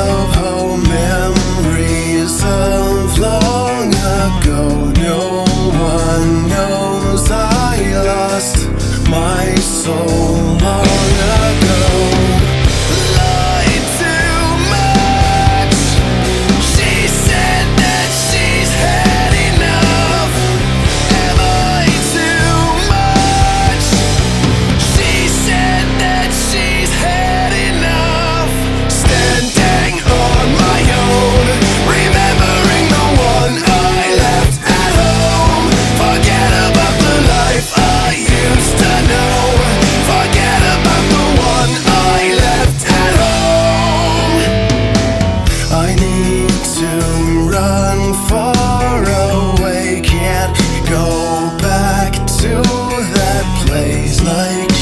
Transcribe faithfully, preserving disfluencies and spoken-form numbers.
of home, memories of long ago. No one knows I lost my soul long ago. Lied too much. She said that she's had enough. Am I too much? She said that she's had enough. Standing on my own, remembering the one I left at home. Forget about the life I used to know. Forget about the one I left at home. I need to run far away. Can't go back to that place like